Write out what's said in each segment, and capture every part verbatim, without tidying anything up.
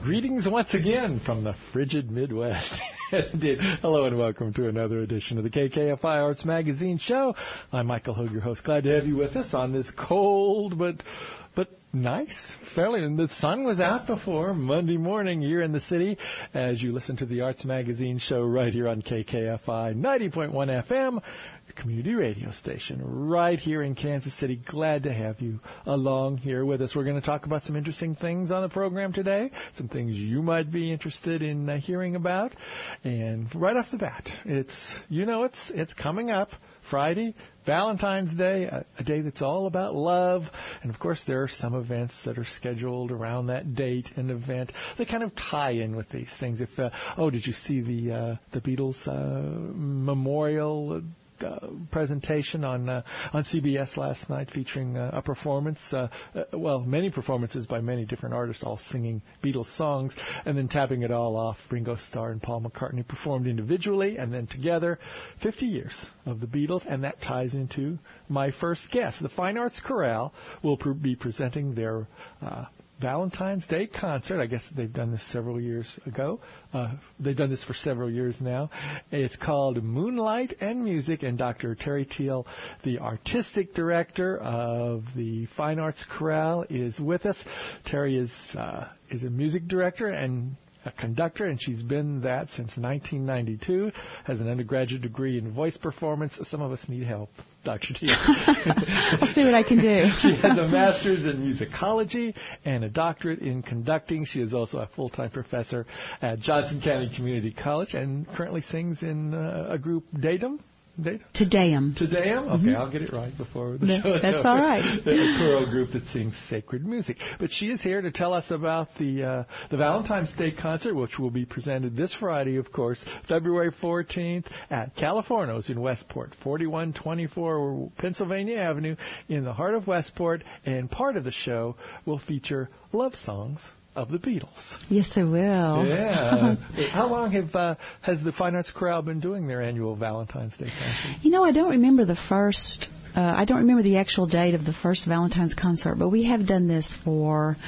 Greetings once again from the frigid Midwest. Yes, indeed. Hello and welcome to another edition of the K K F I Arts Magazine Show. I'm Michael Hogue, your host. Glad to have you with us on this cold but but nice, fairly. And the sun was out before Monday morning here in the city as you listen to the Arts Magazine Show right here on K K F I ninety point one F M. Community radio station right here in Kansas City. Glad to have you along here with us. We're going to talk about some interesting things on the program today, some things you might be interested in uh, hearing about. And right off the bat, it's, you know, it's it's coming up Friday, Valentine's Day, a, a day that's all about love. And, of course, there are some events that are scheduled around that date and event that kind of tie in with these things. If uh, oh, did you see the, uh, the Beatles uh, memorial Uh, presentation on uh, on C B S last night featuring uh, a performance, uh, uh, well, many performances by many different artists, all singing Beatles songs, and then tapping it all off, Ringo Starr and Paul McCartney performed individually and then together. fifty years of the Beatles, and that ties into my first guest. The Fine Arts Chorale will pr- be presenting their uh, Valentine's Day concert. I guess they've done this several years ago. Uh, they've done this for several years now. It's called Moonlight and Music, and Doctor Terry Teal, the artistic director of the Fine Arts Chorale, is with us. Terry is uh, is a music director and a conductor, and she's been that since nineteen ninety-two, has an undergraduate degree in voice performance. Some of us need help, Doctor Teal. I'll see what I can do. She has a master's in musicology and a doctorate in conducting. She is also a full-time professor at Johnson County Community College and currently sings in uh, a group, Datum. Tedeum. Tedeum? Okay, mm-hmm. I'll get it right before the no, show is That's over. all right. A choral group that sings sacred music. But she is here to tell us about the uh, the Valentine's Day concert, which will be presented this Friday, of course, February fourteenth at Californo's in Westport, forty-one twenty-four Pennsylvania Avenue in the heart of Westport. And part of the show will feature love songs of the Beatles. Yes, I will. Yeah. How long have uh, has the Fine Arts Chorale been doing their annual Valentine's Day concert? You know, I don't remember the first, uh, I don't remember the actual date of the first Valentine's concert, but we have done this for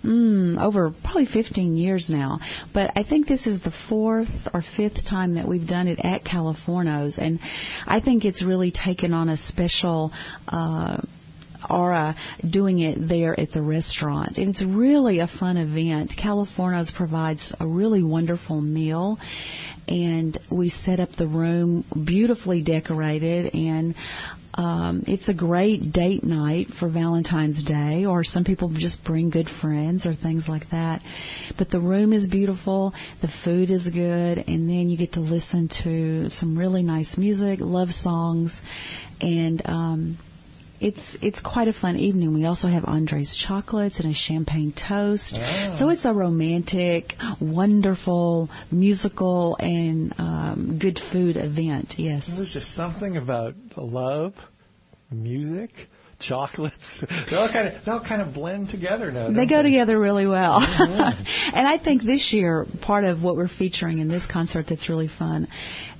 mm, over probably fifteen years now. But I think this is the fourth or fifth time that we've done it at Californo's, and I think it's really taken on a special uh aura doing it there at the restaurant. And it's really a fun event. Californo's provides a really wonderful meal, and we set up the room beautifully decorated, and um, it's a great date night for Valentine's Day, or some people just bring good friends or things like that. But the room is beautiful, the food is good, and then you get to listen to some really nice music, love songs, and um It's it's quite a fun evening. We also have Andre's Chocolates and a champagne toast. Oh. So it's a romantic, wonderful, musical, and um, good food event, yes. There's just something about love, music, chocolates. They all kind of they all kind of blend together now. They go they? together really well. Mm-hmm. And I think this year, part of what we're featuring in this concert that's really fun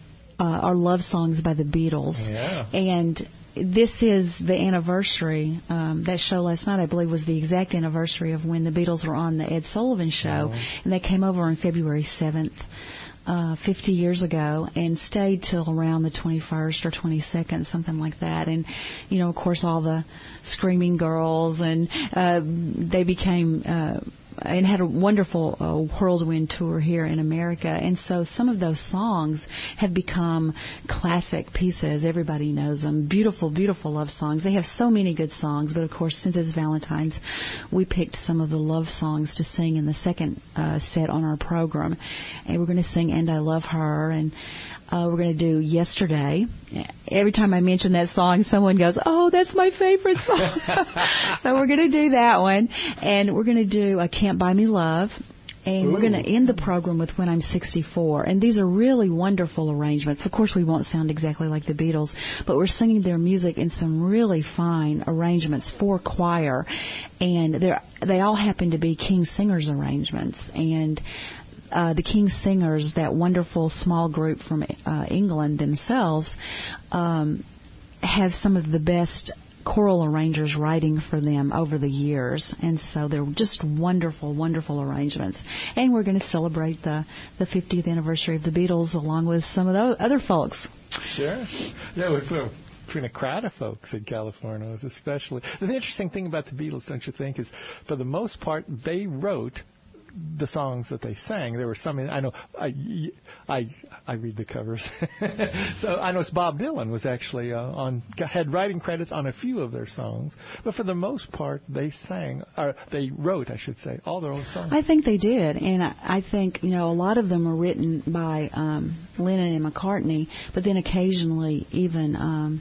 uh, are love songs by the Beatles. Yeah. And this is the anniversary. Um, that show last night, I believe, was the exact anniversary of when the Beatles were on the Ed Sullivan Show. Mm-hmm. And they came over on February seventh, uh, fifty years ago, and stayed till around the twenty-first or twenty-second, something like that. And, you know, of course, all the screaming girls, and uh, they became... Uh, and had a wonderful uh, whirlwind tour here in America. And so some of those songs have become classic pieces. Everybody knows them. Beautiful, beautiful love songs. They have so many good songs, but of course, since it's Valentine's, we picked some of the love songs to sing in the second uh, set on our program. And we're going to sing And I Love Her, and Uh, we're going to do Yesterday. Every time I mention that song, someone goes, oh, that's my favorite song. So we're going to do that one. And we're going to do I Can't Buy Me Love. And Ooh. We're going to end the program with When I'm sixty-four. And these are really wonderful arrangements. Of course, we won't sound exactly like the Beatles, but we're singing their music in some really fine arrangements for choir. And they're, they all happen to be King Singers arrangements. And Uh, the King Singers, that wonderful small group from uh, England themselves, um, have some of the best choral arrangers writing for them over the years, and so they're just wonderful, wonderful arrangements. And we're going to celebrate the the fiftieth anniversary of the Beatles along with some of the other folks. Sure. Yeah, we put between a crowd of folks in California, especially. The interesting thing about the Beatles, don't you think, is for the most part they wrote the songs that they sang. There were some, I know, I, I, I read the covers. So I know it's Bob Dylan was actually uh, on, had writing credits on a few of their songs, but for the most part they sang, or they wrote, I should say, all their own songs. I think they did, and I, I think, you know, a lot of them were written by um, Lennon and McCartney, but then occasionally even um,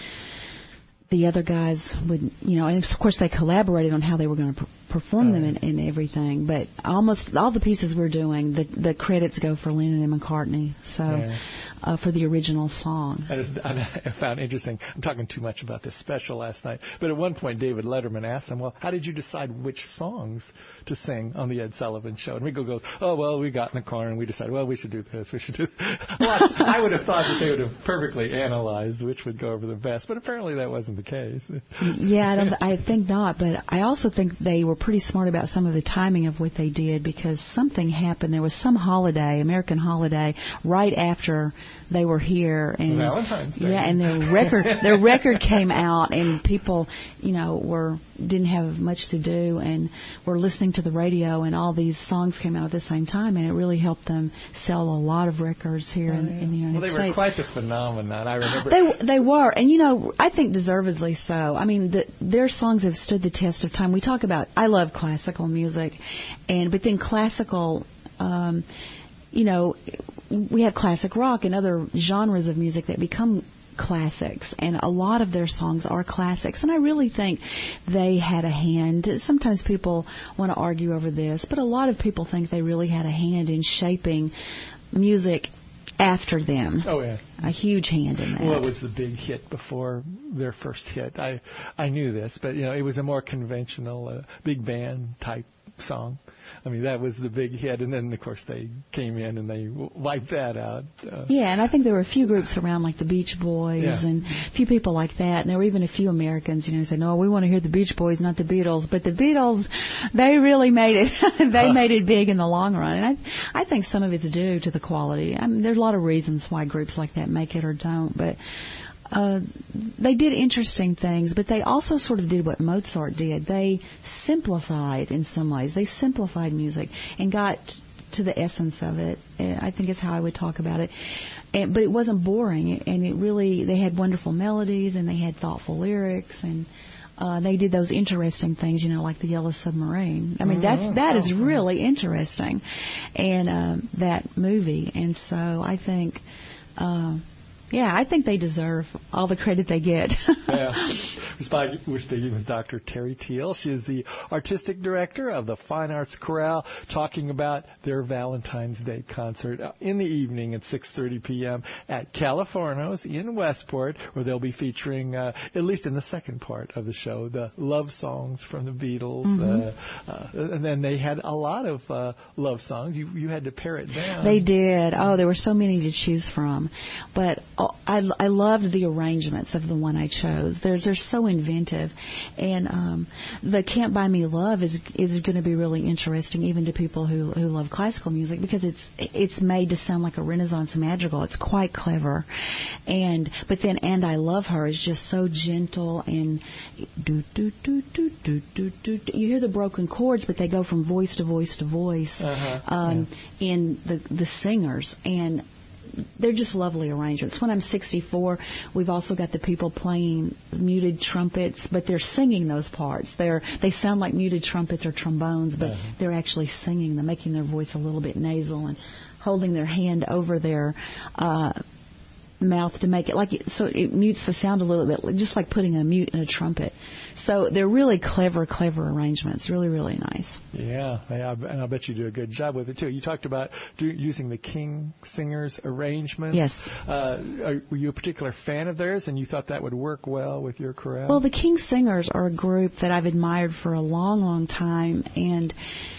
the other guys would, you know, and of course they collaborated on how they were going to pr- perform oh, them and, and everything. But almost all the pieces we're doing, the the credits go for Lennon and McCartney. So yeah. uh, for the original song. I, just, I found interesting. I'm talking too much about this special last night. But at one point, David Letterman asked him, "Well, how did you decide which songs to sing on the Ed Sullivan Show?" And Rico goes, "Oh, well, we got in the car and we decided, well, we should do this. We should do." Lots. I would have thought that they would have perfectly analyzed which would go over the best, but apparently that wasn't the case. Yeah, I, don't, I think not. But I also think they were pretty smart about some of the timing of what they did, because something happened. There was some holiday, American holiday, right after they were here, and Valentine's Day. Yeah, and their record their record came out, and people, you know, were didn't have much to do and were listening to the radio, and all these songs came out at the same time, and it really helped them sell a lot of records here oh, in, yeah. in the United States. Well, they States. were quite the phenomenon. I remember they they were, and you know, I think deservedly so. I mean, the, their songs have stood the test of time. We talk about, I love classical music, and but then classical. Um, You know, we have classic rock and other genres of music that become classics, and a lot of their songs are classics, and I really think they had a hand. Sometimes people want to argue over this, but a lot of people think they really had a hand in shaping music after them. Oh, yeah. A huge hand in that. What was the big hit before their first hit? I I knew this, but, you know, it was a more conventional uh, big band type song. I mean, that was the big hit, and then, of course, they came in and they wiped that out. Uh, yeah, and I think there were a few groups around, like the Beach Boys, yeah. and a few people like that, and there were even a few Americans, you know, who said, no, we want to hear the Beach Boys, not the Beatles. But the Beatles, they really made it. they made it big in the long run, and I, I think some of it's due to the quality. I mean, there's a lot of reasons why groups like that make it or don't, but Uh, they did interesting things, but they also sort of did what Mozart did. They simplified in some ways. They simplified music and got to the essence of it. I think is how I would talk about it. And, but it wasn't boring, and it really, they had wonderful melodies, and they had thoughtful lyrics, and uh, they did those interesting things, you know, like the Yellow Submarine. I mean, that's, that is really interesting, and um, that movie. And so I think... Uh, Yeah, I think they deserve all the credit they get. Yeah. We're speaking with Doctor Terry Teal. She is the artistic director of the Fine Arts Chorale, talking about their Valentine's Day concert in the evening at six thirty p.m. at Californo's in Westport, where they'll be featuring, uh, at least in the second part of the show, the love songs from the Beatles. Mm-hmm. Uh, uh, and then they had a lot of uh, love songs. You, you had to pare it down. They did. Oh, there were so many to choose from. But I, I loved the arrangements of the one I chose. They're, they're so inventive. And um, the Can't Buy Me Love is is going to be really interesting, even to people who, who love classical music, because it's it's made to sound like a Renaissance madrigal. It's quite clever. And But then And I Love Her is just so gentle, and do, do, do, do, do, do, do. You hear the broken chords, but they go from voice to voice to voice uh-huh. um, yeah. in the, the singers. And they're just lovely arrangements. When I'm sixty-four, we've also got the people playing muted trumpets, but they're singing those parts. They're they sound like muted trumpets or trombones, but uh-huh. they're actually singing them, making their voice a little bit nasal and holding their hand over their uh, mouth to make it like it, so it mutes the sound a little bit, just like putting a mute in a trumpet. So they're really clever, clever arrangements. Really, really nice. Yeah, yeah, and I bet you do a good job with it too. You talked about do, using the King Singers arrangements. Yes. Uh, are, were you a particular fan of theirs, and you thought that would work well with your chorale? Well, the King Singers are a group that I've admired for a long, long time, and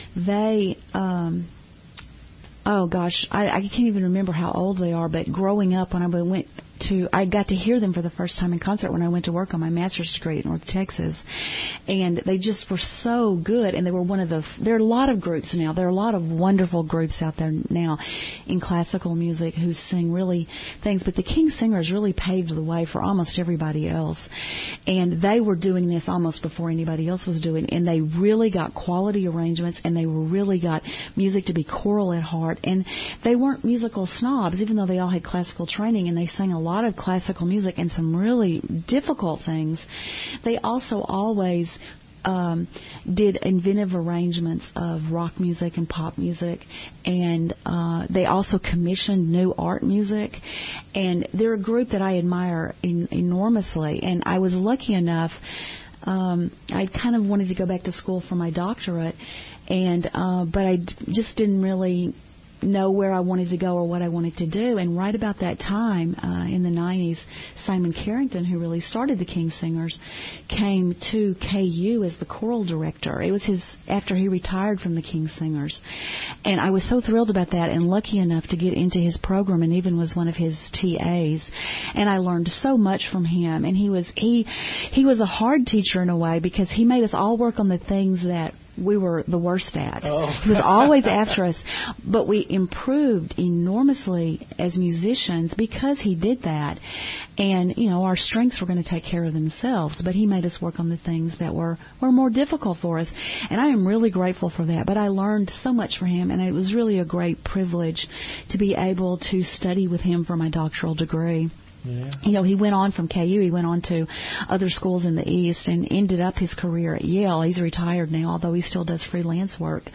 they. Um, Oh, gosh, I, I can't even remember how old they are, but growing up when I went to, I got to hear them for the first time in concert when I went to work on my master's degree at North Texas. And they just were so good. And they were one of the, there are a lot of groups now. There are a lot of wonderful groups out there now in classical music who sing really things. But the King Singers really paved the way for almost everybody else. And they were doing this almost before anybody else was doing it. And they really got quality arrangements, and they really got music to be choral at heart. And they weren't musical snobs, even though they all had classical training, and they sang a lot of classical music and some really difficult things. They also always um, did inventive arrangements of rock music and pop music, and uh, they also commissioned new art music. And they're a group that I admire in, enormously. And I was lucky enough, um, I kind of wanted to go back to school for my doctorate, and uh, but I d- just didn't really know where I wanted to go or what I wanted to do. And right about that time, uh, in the nineties, Simon Carrington, who really started the King Singers, came to K U as the choral director. It was his, after he retired from the King Singers. And I was so thrilled about that and lucky enough to get into his program, and even was one of his T As. And I learned so much from him. And he was, he, he was a hard teacher in a way, because he made us all work on the things that we were the worst at. Oh. He was always after us, but we improved enormously as musicians because he did that. And, you know, our strengths were going to take care of themselves, but he made us work on the things that were, were more difficult for us. And I am really grateful for that. But I learned so much from him, and it was really a great privilege to be able to study with him for my doctoral degree. Yeah. You know, he went on from K U. He went on to other schools in the East and ended up his career at Yale. He's retired now, although he still does freelance work.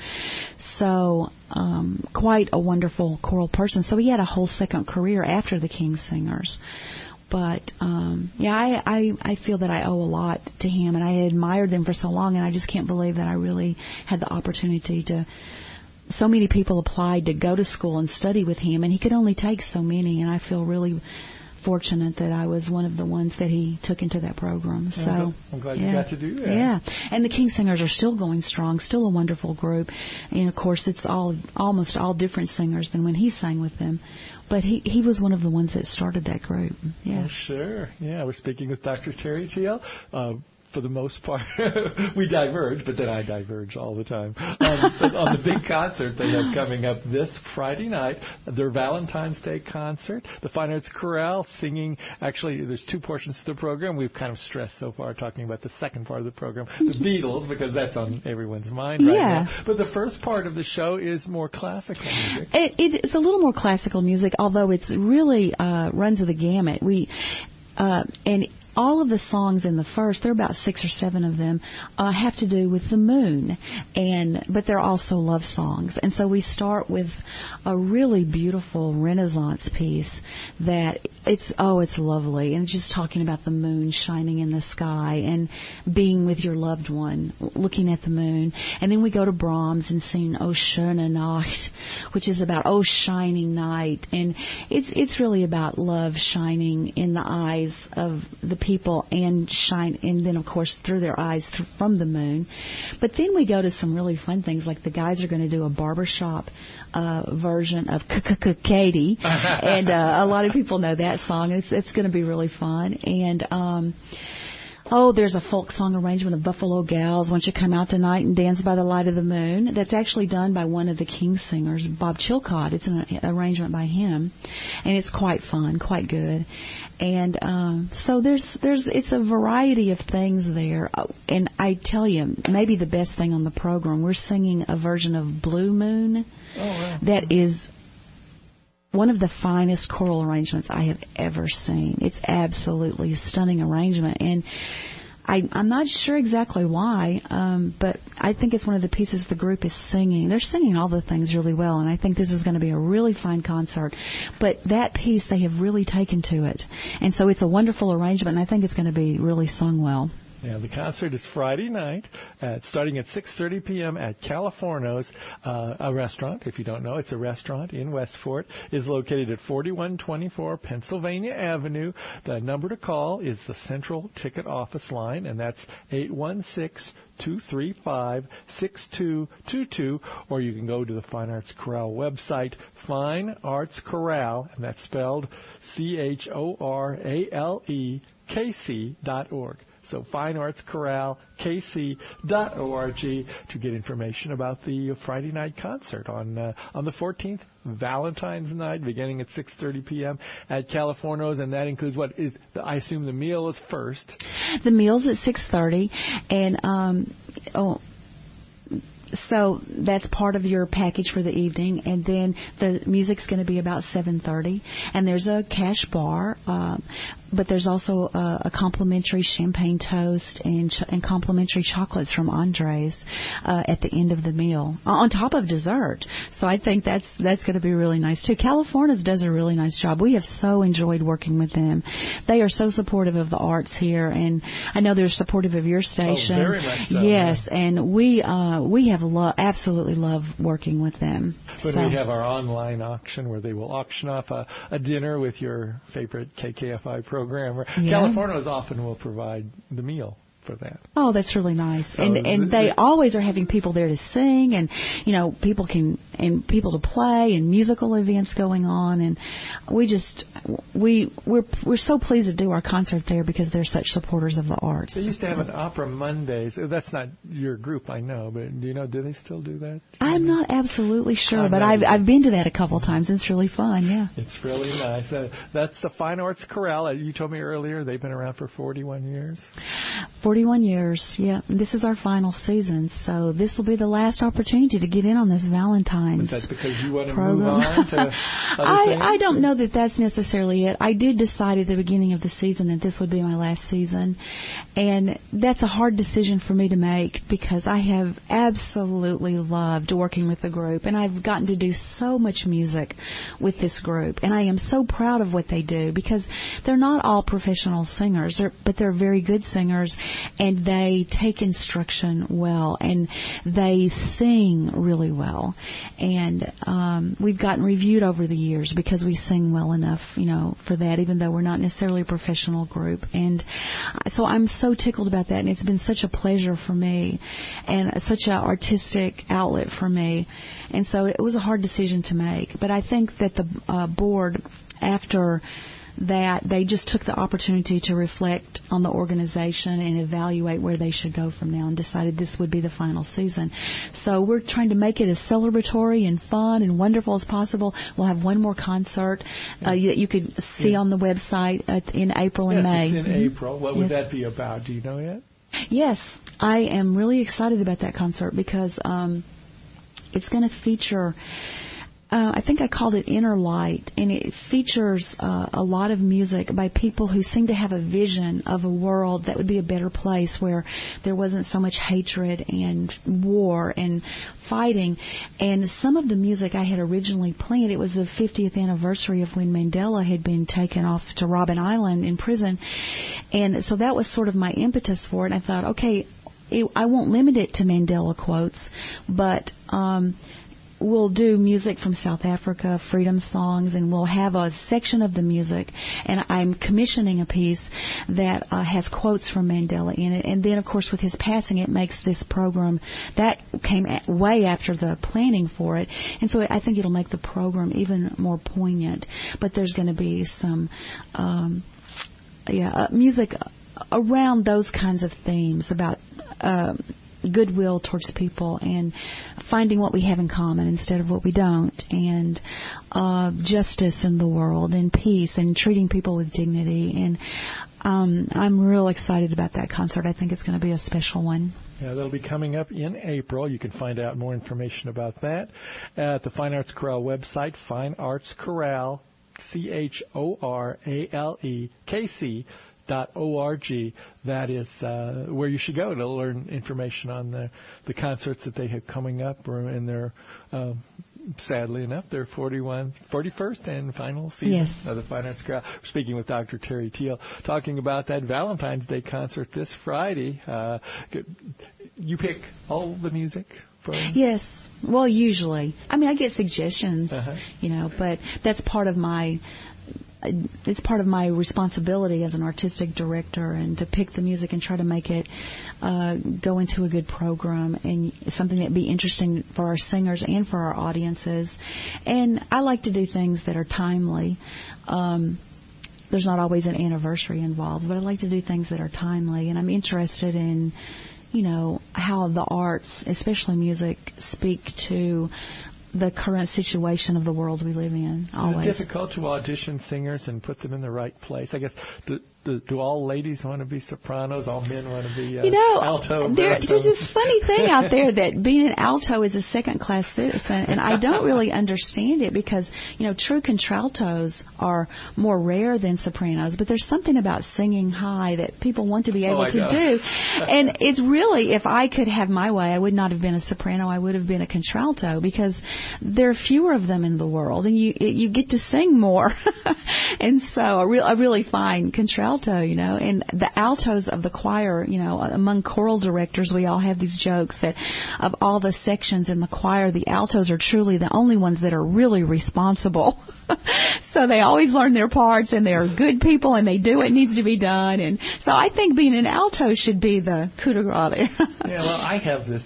So, um, quite a wonderful choral person. So he had a whole second career after the King Singers. But, um, yeah, I, I, I feel that I owe a lot to him, and I admired them for so long, and I just can't believe that I really had the opportunity to. So many people applied to go to school and study with him, and he could only take so many, and I feel really fortunate that I was one of the ones that he took into that program. So I'm glad, I'm glad yeah, you got to do that. Yeah, and the King Singers are still going strong, still a wonderful group. And of course, it's all almost all different singers than when he sang with them. But he he was one of the ones that started that group. Yeah, oh, sure. Yeah, we're speaking with Doctor Terry Teal. Uh, For the most part, we diverge, but then I diverge all the time. Um, but on the big concert they have coming up this Friday night, their Valentine's Day concert, the Fine Arts Chorale singing. Actually, there's two portions to the program. We've kind of stressed so far talking about the second part of the program, the Beatles, because that's on everyone's mind right yeah. now. But the first part of the show is more classical music. It, it's a little more classical music, although it's really uh, runs the gamut. We uh, and. All of the songs in the first, there are about six or seven of them, uh, have to do with the moon, and but they're also love songs. And so we start with a really beautiful Renaissance piece that it's, oh, it's lovely. And it's just talking about the moon shining in the sky and being with your loved one, looking at the moon. And then we go to Brahms and sing O Schöne Nacht, which is about, oh, shining night. And it's it's really about love shining in the eyes of the people and shine, and then of course through their eyes th- from the moon. But then we go to some really fun things, like the guys are going to do a barbershop uh, version of Katie, and uh, a lot of people know that song. It's it's going to be really fun. And um, oh, there's a folk song arrangement of Buffalo Gals, Won't You Come Out Tonight and Dance by the Light of the Moon. That's actually done by one of the King Singers, Bob Chilcott. It's an arrangement by him, and it's quite fun, quite good. And um, so there's there's it's a variety of things there. And I tell you, maybe the best thing on the program, we're singing a version of Blue Moon oh, wow. that is one of the finest choral arrangements I have ever seen. It's absolutely a stunning arrangement, and I, I'm not sure exactly why, um, but I think it's one of the pieces the group is singing. They're singing all the things really well, and I think this is going to be a really fine concert. But that piece, they have really taken to it, and so it's a wonderful arrangement, and I think it's going to be really sung well. Yeah, the concert is Friday night, at, starting at six thirty p.m. at Californo's, uh, a restaurant. If you don't know, it's a restaurant in Westport. It's located at forty-one twenty-four Pennsylvania Avenue. The number to call is the Central Ticket Office line, and that's eight one six, two three five, six two two two, or you can go to the Fine Arts Chorale website, Fine Arts Chorale, and that's spelled C H O R A L E K C dot org. So Fine Arts Chorale, K C dot org, to get information about the Friday night concert on uh, on the fourteenth, Valentine's night, beginning at six thirty p.m. at Californo's, and that includes what is, I assume the meal is first. The meal's at six thirty, and um, oh. So that's part of your package for the evening, and then the music's going to be about seven thirty, and there's a cash bar, um, but there's also a, a complimentary champagne toast and, ch- and complimentary chocolates from Andres uh, at the end of the meal, on top of dessert. So I think that's that's going to be really nice too. California's does a really nice job. We have so enjoyed working with them. They are so supportive of the arts here, and I know they're supportive of your station. Oh, very much so. Yes, yeah. and we uh, we have Lo- absolutely love working with them. But so. we have our online auction where they will auction off a, a dinner with your favorite K K F I programmer. Yeah. Californo's often will provide the meal for that. Oh, that's really nice. So and and th- they th- always are having people there to sing, and you know, people can and people to play, and musical events going on, and we just we we're we're so pleased to do our concert there because they're such supporters of the arts. They used to have an Opera Mondays. That's not your group, I know, but do you know, do they still do that? I'm not absolutely sure, I'm but not I've either. I've been to that a couple times. It's really fun, yeah. It's really nice. Uh, that's the Fine Arts Chorale. You told me earlier they've been around for forty-one years. forty-one years, yeah. This is our final season, so this will be the last opportunity to get in on this Valentine's Is that because you want to program. move on to other I, things? I don't know that that's necessarily it. I did decide at the beginning of the season that this would be my last season, and that's a hard decision for me to make because I have absolutely loved working with the group, and I've gotten to do so much music with this group, and I am so proud of what they do because they're not all professional singers, they're, but they're very good singers, and they take instruction well, and they sing really well, and um, we've gotten reviewed over the years because we sing well enough, you know, for that, even though we're not necessarily a professional group, and so I'm so tickled about that, and it's been such a pleasure for me, and such an artistic outlet for me, and so it was a hard decision to make, but I think that the uh, board, after that, they just took the opportunity to reflect on the organization and evaluate where they should go from now, and decided this would be the final season. So we're trying to make it as celebratory and fun and wonderful as possible. We'll have one more concert uh, that you could see yeah. on the website at, in April and yes, May. It's in mm-hmm. April. What would yes. that be about? Do you know yet? Yes, I am really excited about that concert because um, it's going to feature... Uh, I think I called it Inner Light, and it features uh, a lot of music by people who seem to have a vision of a world that would be a better place where there wasn't so much hatred and war and fighting. And some of the music I had originally planned, it was the fiftieth anniversary of when Mandela had been taken off to Robben Island in prison. And so that was sort of my impetus for it. And I thought, okay, it, I won't limit it to Mandela quotes, but... Um, We'll do music from South Africa, freedom songs, and we'll have a section of the music. And I'm commissioning a piece that uh, has quotes from Mandela in it. And then, of course, with his passing, it makes this program, that came at, way after the planning for it. And so I think it'll make the program even more poignant. But there's going to be some um, yeah, uh, music around those kinds of themes about... Uh, goodwill towards people and finding what we have in common instead of what we don't, and uh, justice in the world and peace and treating people with dignity. And um, I'm real excited about that concert. I think it's going to be a special one. Yeah, that'll be coming up in April. You can find out more information about that at the Fine Arts Chorale website, Fine Arts Chorale, C H O R A L E K C dot org. That is uh, where you should go to learn information on the, the concerts that they have coming up or in their uh, sadly enough, their forty-one, forty-first and final season yes. of the Fine Arts Chorale. Speaking with Doctor Terry Teal, talking about that Valentine's Day concert this Friday. Uh, you pick all the music for them? Yes. Well, usually. I mean, I get suggestions, uh-huh. you know, but that's part of my... It's part of my responsibility as an artistic director, and to pick the music and try to make it uh, go into a good program and something that be interesting for our singers and for our audiences. And I like to do things that are timely. Um, there's not always an anniversary involved, but I like to do things that are timely. And I'm interested in, you know, how the arts, especially music, speak to the current situation of the world we live in. Always. Is it difficult to audition singers and put them in the right place? I guess, do, do, do all ladies want to be sopranos? All men want to be uh, you know, alto? There, there's this funny thing out there that being an alto is a second-class citizen, and I don't really understand it because, you know, true contraltos are more rare than sopranos, but there's something about singing high that people want to be able oh, to know. do. And it's really, if I could have my way, I would not have been a soprano, I would have been a contralto, because there are fewer of them in the world, and you you get to sing more. And so a, real, a really fine contralto, you know, and the altos of the choir, you know, among choral directors, we all have these jokes that of all the sections in the choir, the altos are truly the only ones that are really responsible. So they always learn their parts, and they're good people, and they do what needs to be done. And so I think being an alto should be the coup de grace there. Yeah, well, I have this.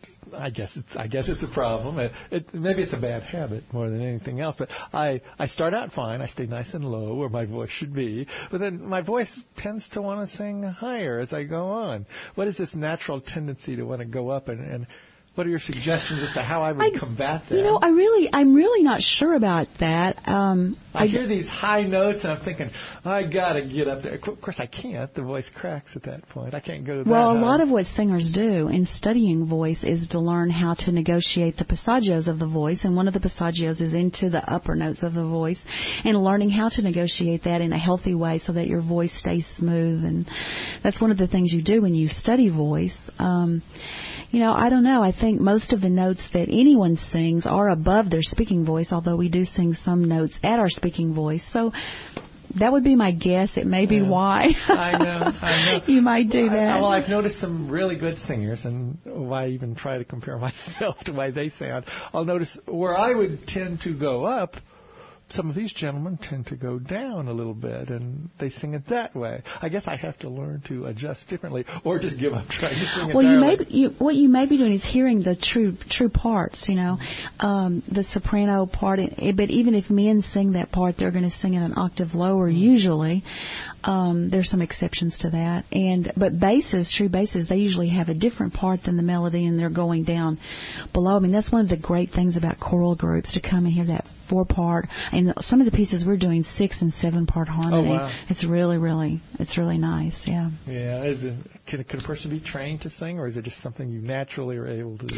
I guess it's I guess it's a problem. It, it, maybe it's a bad habit more than anything else. But I, I start out fine. I stay nice and low where my voice should be. But then my voice tends to want to sing higher as I go on. What is this natural tendency to want to go up? And, and what are your suggestions as to how I would I, combat that? You know, I really, I'm really not sure about that. Um, I, I hear these high notes, and I'm thinking, I got to get up there. Of course, I can't. The voice cracks at that point. I can't go to that Well, a high. lot of what singers do in studying voice is to learn how to negotiate the passagios of the voice, and one of the passagios is into the upper notes of the voice, and learning how to negotiate that in a healthy way so that your voice stays smooth. And that's one of the things you do when you study voice. Um, You know, I don't know. I think most of the notes that anyone sings are above their speaking voice, although we do sing some notes at our speaking voice. So that would be my guess. It may be yeah. why. I know. I know. You might do well, that. I, well, I've noticed some really good singers, and why even try to compare myself to why they sound. I'll notice where I would tend to go up, some of these gentlemen tend to go down a little bit, and they sing it that way. I guess I have to learn to adjust differently, or just give up trying to sing it. Well, you may be, you, what you may be doing is hearing the true true parts. You know, um, the soprano part. But even if men sing that part, they're going to sing it an octave lower usually. Um, there's some exceptions to that, and but basses, true basses, they usually have a different part than the melody, and they're going down below. I mean, that's one of the great things about choral groups, to come and hear that four part. And some of the pieces we're doing six and seven part harmony. Oh, wow. It's really, really, it's really nice. Yeah. Yeah. Is it, can, can a person be trained to sing, or is it just something you naturally are able to do?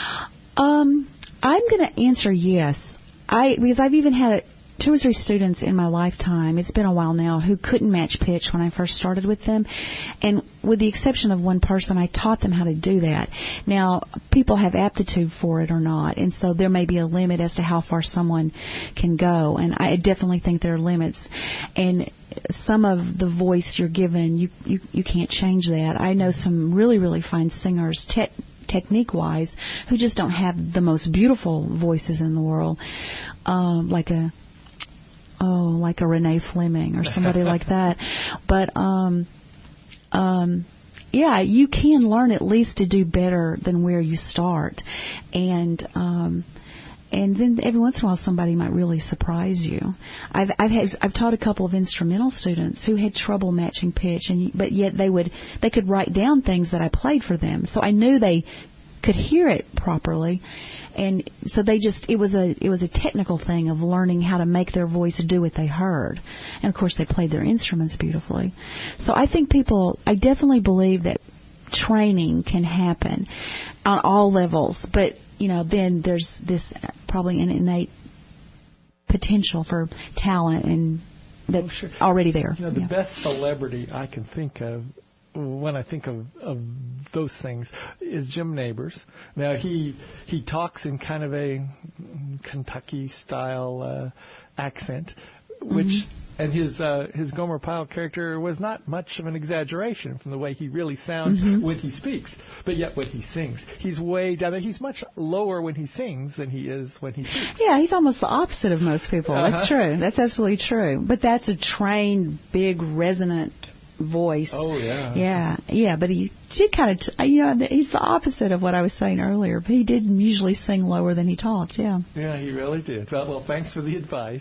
Um, I'm going to answer yes. I because I've even had a, two or three students in my lifetime, it's been a while now, who couldn't match pitch when I first started with them. And with the exception of one person, I taught them how to do that. Now, people have aptitude for it or not, and so there may be a limit as to how far someone can go. And I definitely think there are limits. And some of the voice you're given, you, you, you can't change that. I know some really, really fine singers, te- technique-wise, who just don't have the most beautiful voices in the world, um, like a Oh, like a Renee Fleming or somebody like that. But, um, um, yeah, you can learn at least to do better than where you start. And, um, and then every once in a while somebody might really surprise you. I've, I've had, I've taught a couple of instrumental students who had trouble matching pitch, and but yet they would, they could write down things that I played for them. So I knew they could hear it properly. And so they just, it was a it was a technical thing of learning how to make their voice do what they heard. And, of course, they played their instruments beautifully. So I think people, I definitely believe that training can happen on all levels. But, you know, then there's this probably an innate potential for talent, and that's oh, sure. already there. You know, the yeah. best celebrity I can think of when I think of, of those things is Jim Nabors. Now he he talks in kind of a Kentucky style uh, accent, which mm-hmm. and his uh, his Gomer Pyle character was not much of an exaggeration from the way he really sounds mm-hmm. when he speaks. But yet when he sings, he's way down there. He's much lower when he sings than he is when he speaks. Yeah, he's almost the opposite of most people. Uh-huh. That's true. That's absolutely true. But that's a trained, big, resonant voice. Oh, yeah. Yeah, yeah, but he did kind of, t- you know, he's the opposite of what I was saying earlier. But he did usually sing lower than he talked, yeah. Yeah, he really did. Well, well thanks for the advice.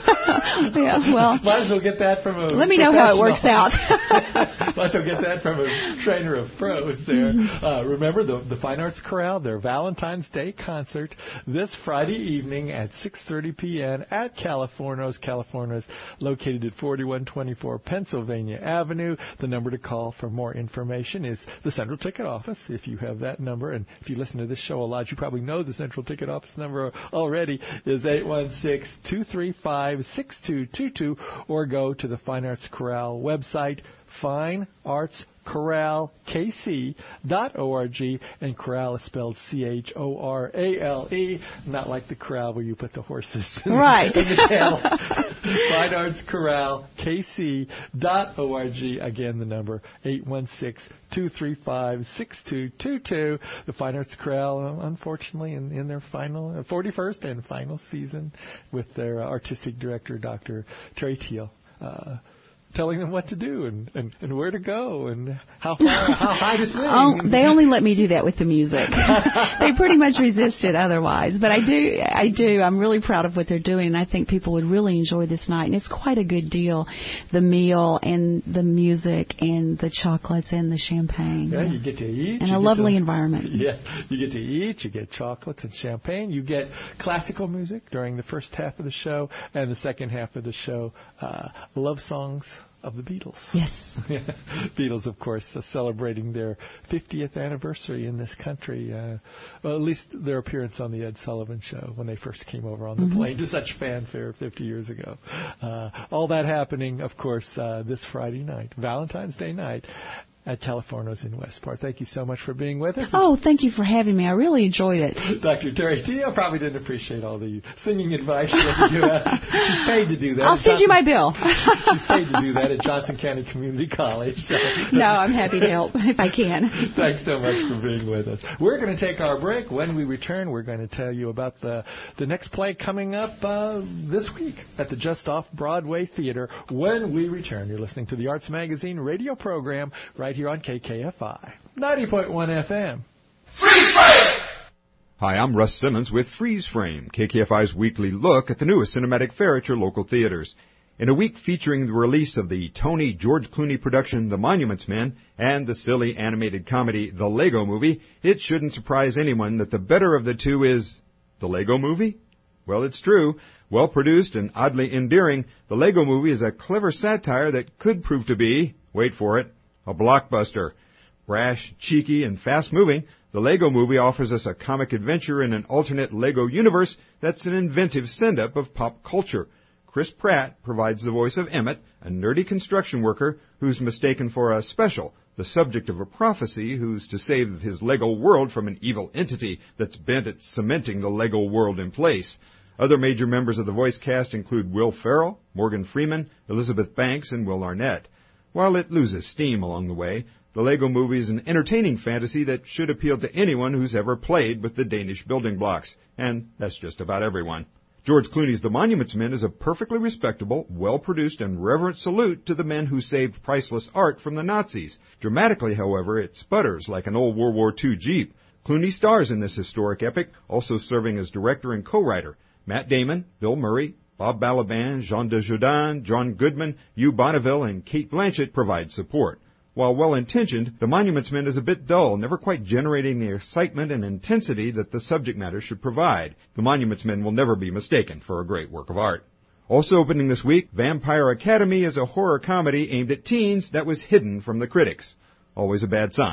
Yeah, well. Might as well get that from a Let me know how it works out. Might as well get that from a trainer of pros there. Mm-hmm. Uh, remember, the, the Fine Arts Chorale, their Valentine's Day concert this Friday evening at six thirty p.m. at Californo's. Californo's located at forty-one twenty-four Pennsylvania Avenue. The number to call for more information is the Central Ticket Office, if you have that number. And if you listen to this show a lot, you probably know the Central Ticket Office number already is eight one six, two three five, six two two two, or go to the Fine Arts Chorale website, Fine Arts Chorale K C dot org, and chorale is spelled C H O R A L E, not like the corral where you put the horses in, right. the, in the tail. Fine Arts Chorale K C dot org. Again, the number eight one six, two three five, six two two two. The Fine Arts Chorale, unfortunately, in, in their final uh, forty-first and final season, with their uh, artistic director, Doctor Terry Teal. Uh, telling them what to do and, and, and where to go and how far, how high to sing. Oh, they only let me do that with the music. They pretty much resist it otherwise. But I do, I do. I'm really proud of what they're doing, and I think people would really enjoy this night. And it's quite a good deal, the meal and the music and the chocolates and the champagne. Yeah, you get to eat. And a lovely to, environment. Yeah, you get to eat, you get chocolates and champagne. You get classical music during the first half of the show, and the second half of the show, uh, love songs of the Beatles. Yes. Beatles, of course, uh, celebrating their fiftieth anniversary in this country. Uh, well, at least their appearance on the Ed Sullivan Show when they first came over on the mm-hmm. plane to such fanfare fifty years ago. Uh, all that happening, of course, uh, this Friday night, Valentine's Day night, at Californo's in Westport. Thank you so much for being with us. Oh, thank you for having me. I really enjoyed it. Doctor Terry Teal probably didn't appreciate all the singing advice she had to give out. She's paid to do that. I'll send you my bill. She's paid to do that at Johnson County Community College. So. No, I'm happy to help if I can. Thanks so much for being with us. We're going to take our break. When we return, we're going to tell you about the, the next play coming up uh, this week at the Just Off Broadway Theater. When we return, you're listening to the Arts Magazine radio program right here on K K F I ninety point one F M. Freeze frame! Hi, I'm Russ Simmons with Freeze Frame, K K F I's weekly look at the newest cinematic fare at your local theaters. In a week featuring the release of the Tony George Clooney production The Monuments Men and the silly animated comedy The Lego Movie, it shouldn't surprise anyone that the better of the two is The Lego Movie? Well, it's true. Well produced and oddly endearing, The Lego Movie is a clever satire that could prove to be, wait for it, a blockbuster. Brash, cheeky, and fast-moving, The Lego Movie offers us a comic adventure in an alternate Lego universe that's an inventive send-up of pop culture. Chris Pratt provides the voice of Emmett, a nerdy construction worker who's mistaken for a special, the subject of a prophecy who's to save his Lego world from an evil entity that's bent at cementing the Lego world in place. Other major members of the voice cast include Will Ferrell, Morgan Freeman, Elizabeth Banks, and Will Arnett. While it loses steam along the way, The Lego Movie is an entertaining fantasy that should appeal to anyone who's ever played with the Danish building blocks. And that's just about everyone. George Clooney's The Monuments Men is a perfectly respectable, well-produced, and reverent salute to the men who saved priceless art from the Nazis. Dramatically, however, it sputters like an old World War Two Jeep. Clooney stars in this historic epic, also serving as director and co-writer. Matt Damon, Bill Murray, Bob Balaban, Jean Dujardin, John Goodman, Hugh Bonneville, and Kate Blanchett provide support. While well-intentioned, The Monuments Men is a bit dull, never quite generating the excitement and intensity that the subject matter should provide. The Monuments Men will never be mistaken for a great work of art. Also opening this week, Vampire Academy is a horror comedy aimed at teens that was hidden from the critics. Always a bad sign.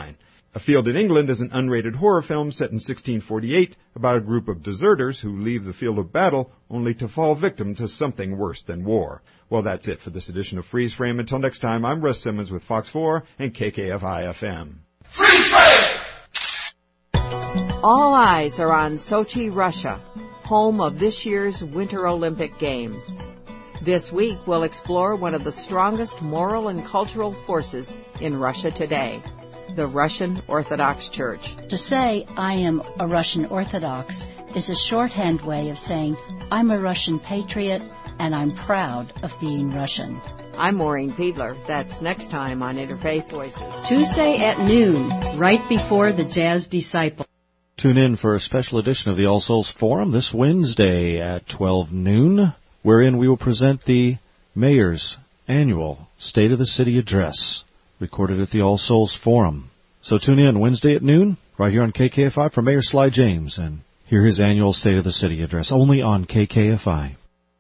A Field in England is an unrated horror film set in sixteen forty-eight about a group of deserters who leave the field of battle only to fall victim to something worse than war. Well, that's it for this edition of Freeze Frame. Until next time, I'm Russ Simmons with Fox four and K K F I F M. Freeze Frame! All eyes are on Sochi, Russia, home of this year's Winter Olympic Games. This week, we'll explore one of the strongest moral and cultural forces in Russia today, the Russian Orthodox Church. To say I am a Russian Orthodox is a shorthand way of saying I'm a Russian patriot and I'm proud of being Russian. I'm Maureen Fiedler. That's next time on Interfaith Voices. Tuesday at noon, right before the Jazz Disciple. Tune in for a special edition of the All Souls Forum this Wednesday at twelve noon, wherein we will present the Mayor's annual State of the City Address, recorded at the All Souls Forum. So tune in Wednesday at noon, right here on K K F I, for Mayor Sly James, and hear his annual State of the City Address, only on K K F I.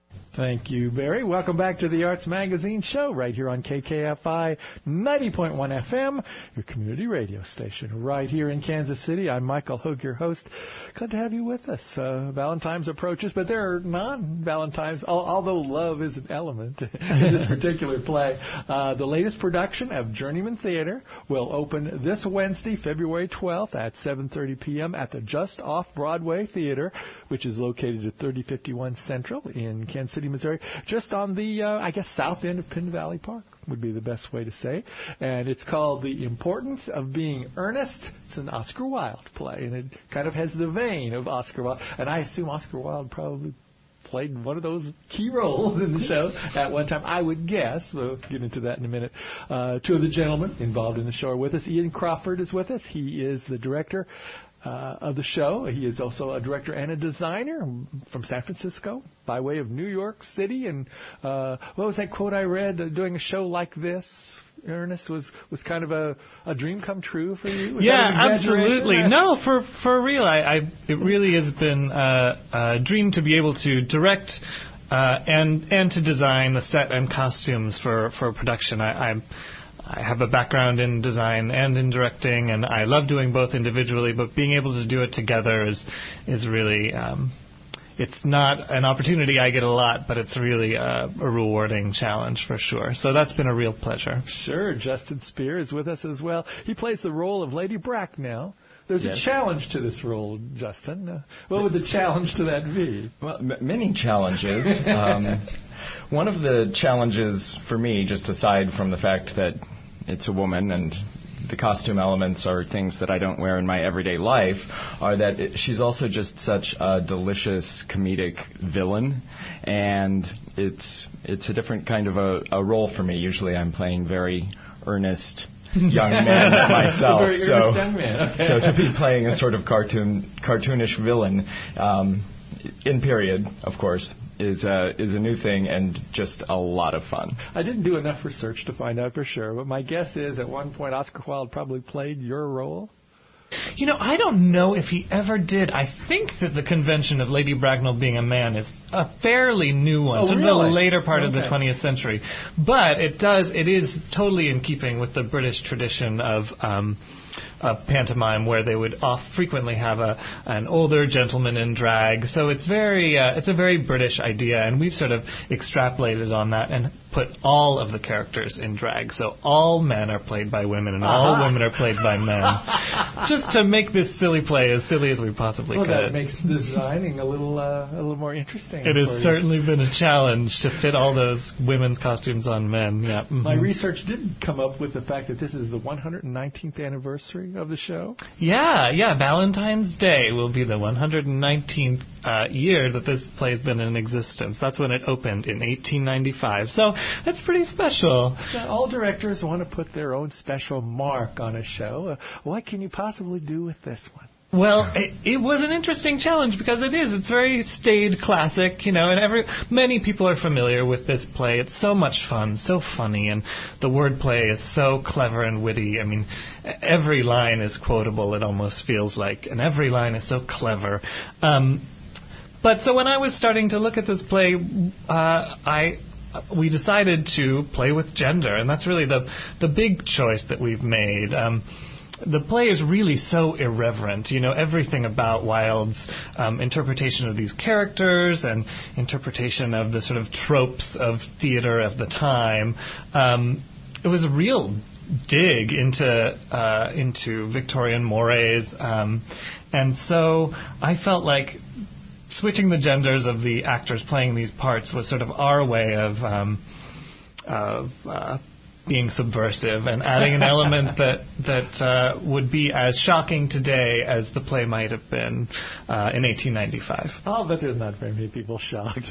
Thank you, Barry. Welcome back to the Arts Magazine show right here on K K F I ninety point one F M, your community radio station right here in Kansas City. I'm Michael Hogue, your host. Glad to have you with us. Uh, Valentine's approaches, but there are non-Valentine's, although love is an element in this particular play. Uh, the latest production of Journeyman Theater will open this Wednesday, February twelfth at seven thirty p.m. at the Just Off Broadway Theater, which is located at thirty fifty-one Central in Kansas City, Missouri, just on the, uh, I guess, south end of Penn Valley Park would be the best way to say. And it's called The Importance of Being Earnest. It's an Oscar Wilde play, and it kind of has the vein of Oscar Wilde. And I assume Oscar Wilde probably played one of those key roles in the show at one time, I would guess. We'll get into that in a minute. Uh, two of the gentlemen involved in the show are with us. Ian Crawford is with us. He is the director Uh, of the show. He is also a director and a designer from San Francisco by way of New York City. And uh, what was that quote I read? Uh, doing a show like this, Ernest, was, was kind of a, a dream come true for you? Was yeah, absolutely. No, for for real. I, I it really has been uh, a dream to be able to direct uh, and and to design the set and costumes for for production. I, I'm I have a background in design and in directing, and I love doing both individually, but being able to do it together is is really, um, it's not an opportunity I get a lot, but it's really a, a rewarding challenge for sure. So that's been a real pleasure. Sure. Justin Spear is with us as well. He plays the role of Lady Bracknell. There's yes. a challenge to this role, Justin. Uh, what would the challenge to that be? Well, m- many challenges. um, one of the challenges for me, just aside from the fact that it's a woman and the costume elements are things that I don't wear in my everyday life, are that it, she's also just such a delicious comedic villain, and it's it's a different kind of a, a role for me. Usually I'm playing very earnest young man myself, very so earnest young man. Okay. So to be playing a sort of cartoon cartoonish villain, um, in period, of course, is a, is a new thing and just a lot of fun. I didn't do enough research to find out for sure, but my guess is at one point Oscar Wilde probably played your role. You know, I don't know if he ever did. I think that the convention of Lady Bracknell being a man is a fairly new one, oh, so really? the later part okay. of the twentieth century. But it does, it is totally in keeping with the British tradition of um, a pantomime where they would oft frequently have a an older gentleman in drag. So it's very, uh, it's a very British idea, and we've sort of extrapolated on that and put all of the characters in drag. So all men are played by women, and uh-huh. all women are played by men. Just to make this silly play as silly as we possibly well, could. Well, that makes designing a little uh, a little more interesting. It has certainly you. been a challenge to fit all those women's costumes on men. Yeah. Mm-hmm. My research did come up with the fact that this is the one hundred nineteenth anniversary of the show. Yeah, yeah. Valentine's Day will be the one hundred nineteenth uh, year that this play has been in existence. That's when it opened in eighteen ninety-five. So that's pretty special. Yeah, all directors want to put their own special mark on a show. Uh, what can you possibly do with this one? Well, it, it was an interesting challenge because it is. It's very staid classic, you know, and every many people are familiar with this play. It's so much fun, so funny, and the wordplay is so clever and witty. I mean, every line is quotable, it almost feels like, and every line is so clever. Um, but so when I was starting to look at this play, uh, I... we decided to play with gender, and that's really the the big choice that we've made. Um, the play is really so irreverent. You know, everything about Wilde's um, interpretation of these characters and interpretation of the sort of tropes of theater of the time. Um, it was a real dig into uh, into Victorian mores, um, and so I felt like switching the genders of the actors playing these parts was sort of our way of um, of uh, being subversive and adding an element that that uh, would be as shocking today as the play might have been uh, in eighteen ninety-five. I'll bet there's not very many people shocked.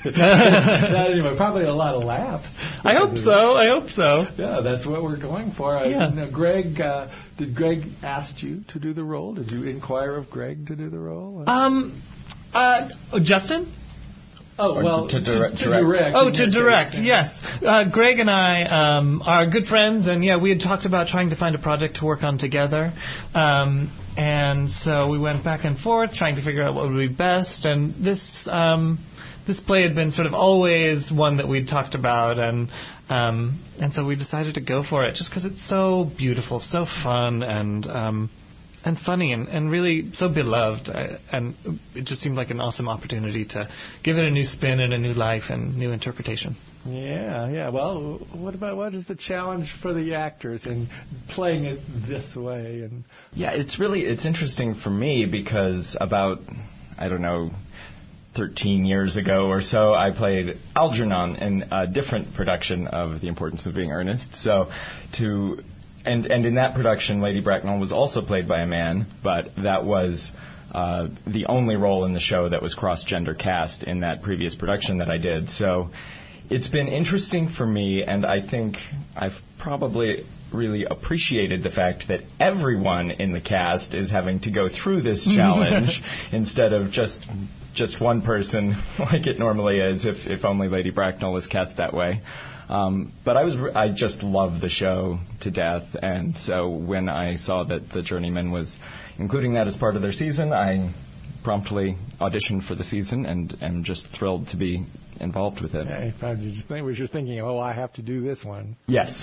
Not anyway, probably a lot of laughs. I hope so. I hope so. Yeah, that's what we're going for. I, yeah. Now, Greg, uh, did Greg ask you to do the role? Did you inquire of Greg to do the role? Um, uh, Justin? Oh, or well, to, to, direct, to direct. Oh, to direct, case, yes. Uh, Greg and I um, are good friends, and yeah, we had talked about trying to find a project to work on together. Um, and so we went back and forth, trying to figure out what would be best. And this um, this play had been sort of always one that we'd talked about, and um, and so we decided to go for it, just because it's so beautiful, so fun, and um, and funny, and, and really so beloved. I, and it just seemed like an awesome opportunity to give it a new spin and a new life and new interpretation. Yeah, yeah. Well, what about what is the challenge for the actors in playing it this way? And yeah, it's really it's interesting for me because about I don't know thirteen years ago or so, I played Algernon in a different production of The Importance of Being Earnest. So to And and in that production, Lady Bracknell was also played by a man, but that was uh, the only role in the show that was cross-gender cast in that previous production that I did. So it's been interesting for me, and I think I've probably really appreciated the fact that everyone in the cast is having to go through this challenge instead of just just one person like it normally is if, if only Lady Bracknell was cast that way. Um, but I was re- I just loved the show to death, and so when I saw that the Journeyman was including that as part of their season, I promptly auditioned for the season and am just thrilled to be involved with it. Yeah, I just think was just thinking, oh, I have to do this one. Yes,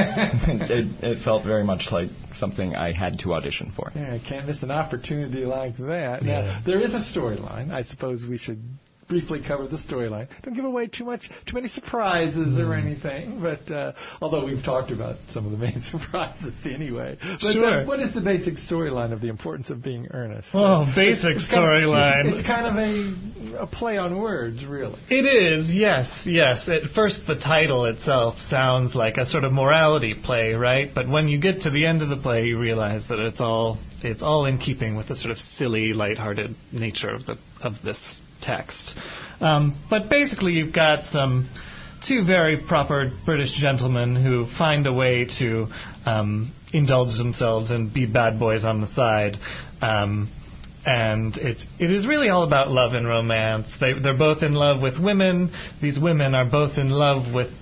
it, it felt very much like something I had to audition for. Yeah, I can't miss an opportunity like that. Yeah. Now, there is a storyline. I suppose we should briefly cover the storyline. Don't give away too much, too many surprises or anything. But uh, although we've talked about some of the main surprises anyway. But sure. uh, what is the basic storyline of The Importance of Being Earnest? Oh, basic it's kind storyline. Of, it's kind of a, a play on words, really. It is, yes, yes. At first, the title itself sounds like a sort of morality play, right? But when you get to the end of the play, you realize that it's all it's all in keeping with the sort of silly, lighthearted nature of the of this text. Um, but basically you've got some two very proper British gentlemen who find a way to um, indulge themselves and be bad boys on the side. Um, and it, it is really all about love and romance. They, they're both in love with women. These women are both in love with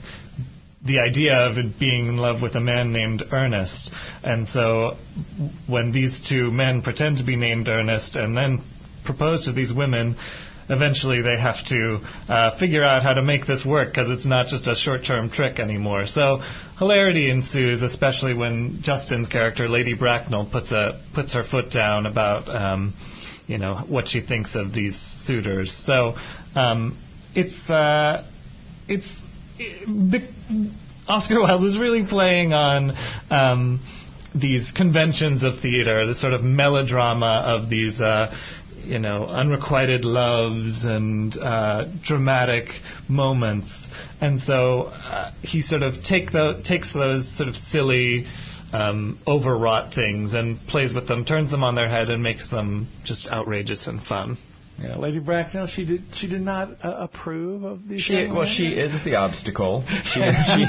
the idea of it being in love with a man named Ernest. And so when these two men pretend to be named Ernest and then propose to these women, eventually they have to uh, figure out how to make this work because it's not just a short-term trick anymore. So hilarity ensues, especially when Justin's character, Lady Bracknell, puts a puts her foot down about um, you know what she thinks of these suitors. So um, it's uh, it's it, the, Oscar Wilde was really playing on um, these conventions of theater, the sort of melodrama of these. Uh, you know, unrequited loves and uh, dramatic moments. And so uh, he sort of take the, takes those sort of silly, um, overwrought things and plays with them, turns them on their head and makes them just outrageous and fun. Yeah, Lady Bracknell, she did she did not uh, approve of these. She well, she is the obstacle. She she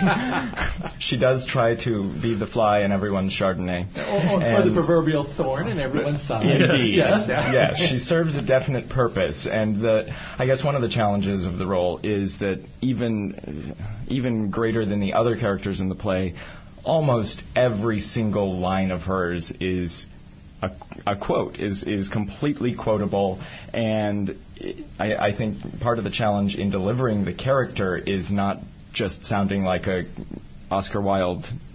she does try to be the fly in everyone's Chardonnay, or, or, or the proverbial thorn in everyone's side. Indeed, yes, yes, she serves a definite purpose, and the I guess one of the challenges of the role is that even even greater than the other characters in the play, almost every single line of hers is. A, a quote is is completely quotable, and I, I think part of the challenge in delivering the character is not just sounding like a Oscar Wilde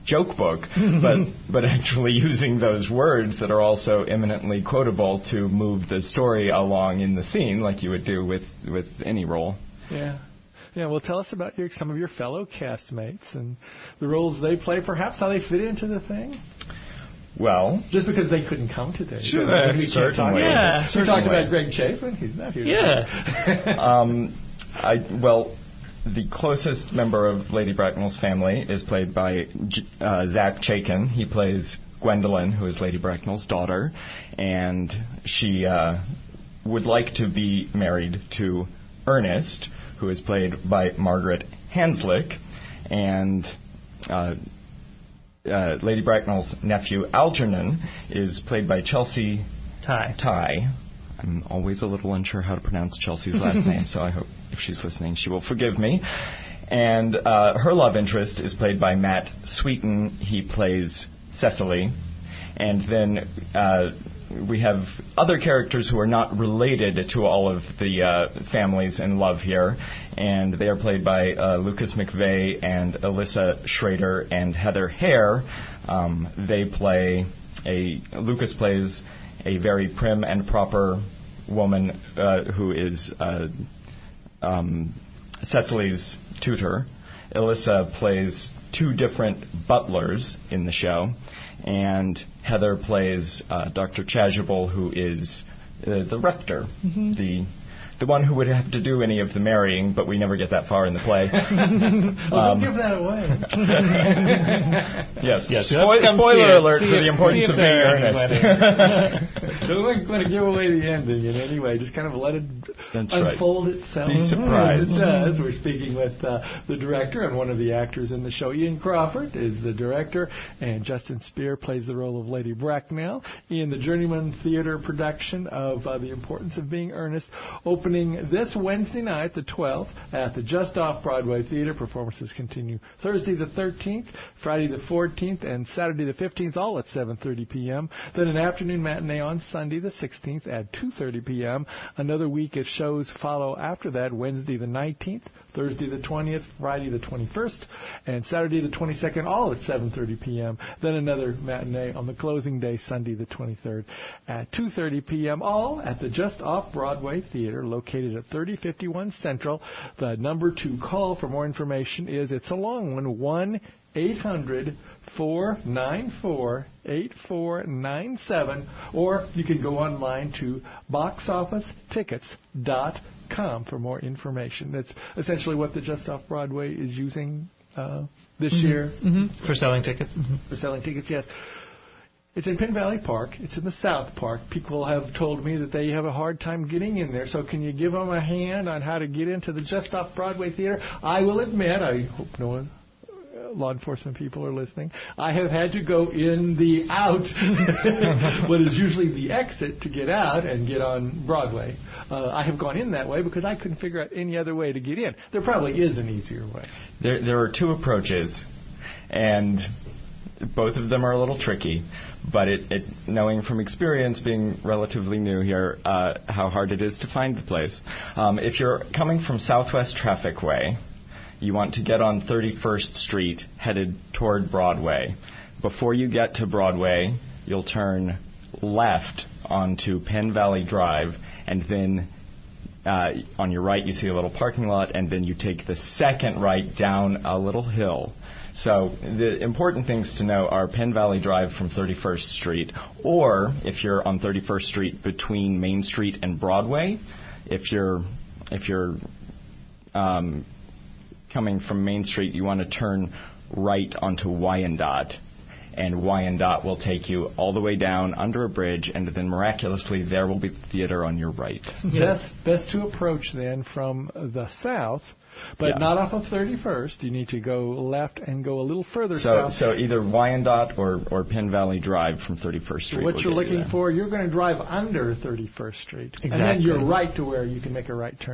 joke book, but but actually using those words that are also eminently quotable to move the story along in the scene, like you would do with, with any role. Yeah. Yeah, well, tell us about your, some of your fellow castmates and the roles they play, perhaps how they fit into the thing. Well, just because they couldn't come today. Sure, we certainly. Talk yeah, we talked about Greg Chafin. He's not here. Yeah. um, I well, the closest member of Lady Bracknell's family is played by uh, Zach Chaikin. He plays Gwendolyn, who is Lady Bracknell's daughter, and she uh, would like to be married to Ernest, who is played by Margaret Hanslick, and uh, uh, Lady Bracknell's nephew Algernon is played by Chelsea Ty. Ty. I'm always a little unsure how to pronounce Chelsea's last name, so I hope if she's listening she will forgive me. And uh, her love interest is played by Matt Sweeten. He plays Cecily. And then uh, we have other characters who are not related to all of the uh, families in love here, and they are played by uh, Lucas McVeigh and Alyssa Schrader and Heather Hare. Um, they play a Lucas plays a very prim and proper woman uh, who is uh, um, Cecily's tutor. Alyssa plays two different butlers in the show, and Heather plays uh, Doctor Chasuble, who is uh, the rector, mm-hmm. the the one who would have to do any of the marrying, but we never get that far in the play. well, um, don't give that away. yes. yes. Spoil- spoiler alert for the importance of being earnest. So we're going to give away the ending in any way. Just kind of let it That's unfold right. itself. Be surprised. As it does. We're speaking with uh, the director and one of the actors in the show. Ian Crawford is the director, and Justin Spear plays the role of Lady Bracknell in the Journeyman Theater production of uh, The Importance of Being Earnest, opening this Wednesday night, the twelfth, at the Just Off Broadway Theater. Performances continue Thursday the thirteenth, Friday the fourteenth, and Saturday the fifteenth, all at seven thirty p.m. Then an afternoon matinee on Sunday the sixteenth at two thirty p.m. Another week of shows follow after that, Wednesday the nineteenth, Thursday the twentieth, Friday the twenty-first, and Saturday the twenty-second, all at seven thirty p.m. Then another matinee on the closing day, Sunday the twenty-third, at two thirty p.m., all at the Just Off Broadway Theater, located at thirty fifty-one Central. The number to call for more information is, it's a long one, one eight hundred four nine four eight four nine seven, or you can go online to box office tickets dot com for more information. That's essentially what the Just Off Broadway is using uh, this mm-hmm. year. Mm-hmm. For selling tickets. Mm-hmm. For selling tickets, yes. It's in Penn Valley Park. It's in the South Park. People have told me that they have a hard time getting in there. So can you give them a hand on how to get into the Just Off Broadway Theater? I will admit, I hope no one, uh, law enforcement people are listening, I have had to go in the out, what is usually the exit, to get out and get on Broadway. Uh, I have gone in that way because I couldn't figure out any other way to get in. There probably is an easier way. There, there are two approaches, and both of them are a little tricky. But it, it, knowing from experience, being relatively new here, uh, how hard it is to find the place. Um, if you're coming from Southwest Traffic Way, you want to get on thirty-first Street, headed toward Broadway. Before you get to Broadway, you'll turn left onto Penn Valley Drive, and then uh, on your right you see a little parking lot, and then you take the second right down a little hill. So the important things to know are Penn Valley Drive from thirty-first Street, or if you're on thirty-first Street between Main Street and Broadway, if you're if you're um, coming from Main Street, you want to turn right onto Wyandotte, and Wyandotte will take you all the way down under a bridge, and then miraculously there will be the theater on your right. Yes, best to approach then from the south. But yeah. not off of thirty-first. You need to go left and go a little further so, south. So either Wyandotte or, or Penn Valley Drive from thirty-first Street. What will you're get looking you for, you're going to drive under thirty-first Street. Exactly. And then you're right to where you can make a right turn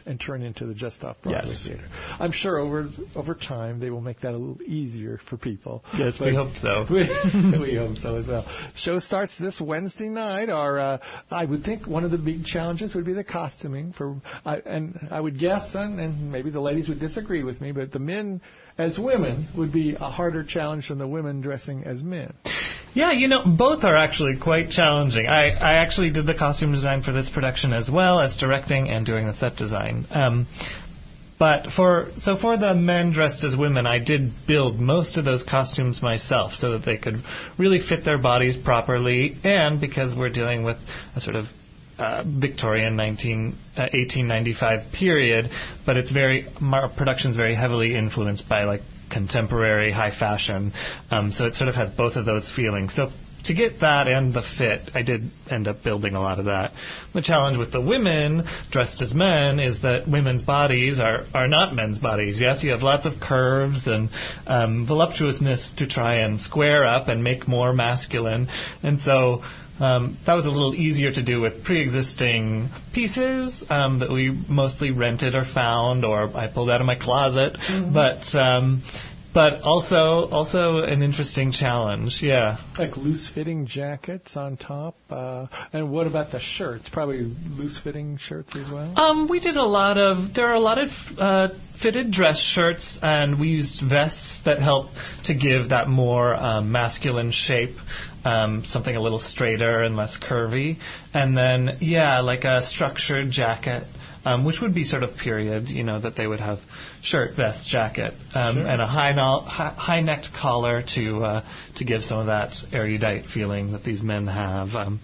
and turn into the Just Off Broadway Yes. Theater. I'm sure over over time they will make that a little easier for people. Yes, we hope so. we, we hope so as well. Show starts this Wednesday night. Our, uh, I would think one of the big challenges would be the costuming. For, I, and I would guess, and, and maybe the ladies would disagree with me, but the men as women would be a harder challenge than the women dressing as men. Yeah, you know, both are actually quite challenging. I, I actually did the costume design for this production as well as directing and doing the set design. Um, but for so for the men dressed as women, I did build most of those costumes myself so that they could really fit their bodies properly, and because we're dealing with a sort of Uh, Victorian nineteen, uh, eighteen ninety-five period, but it's very, our production's very heavily influenced by like contemporary high fashion, um, so it sort of has both of those feelings. So to get that and the fit, I did end up building a lot of that. The challenge with the women dressed as men is that women's bodies are, are not men's bodies. Yes, you have lots of curves and um, voluptuousness to try and square up and make more masculine, and so Um, that was a little easier to do with pre-existing pieces um, that we mostly rented or found, or I pulled out of my closet. Mm-hmm. But um, but also also an interesting challenge, yeah. Like loose-fitting jackets on top. Uh, and what about the shirts? Probably loose-fitting shirts as well? Um, we did a lot of, there are a lot of uh, fitted dress shirts, and we used vests that help to give that more um, masculine shape. Um, something a little straighter and less curvy. And then, yeah, like a structured jacket, um, which would be sort of period, you know, that they would have shirt, vest, jacket, um, sure. and a high no- high, high-necked collar to uh, to give some of that erudite feeling that these men have. Um,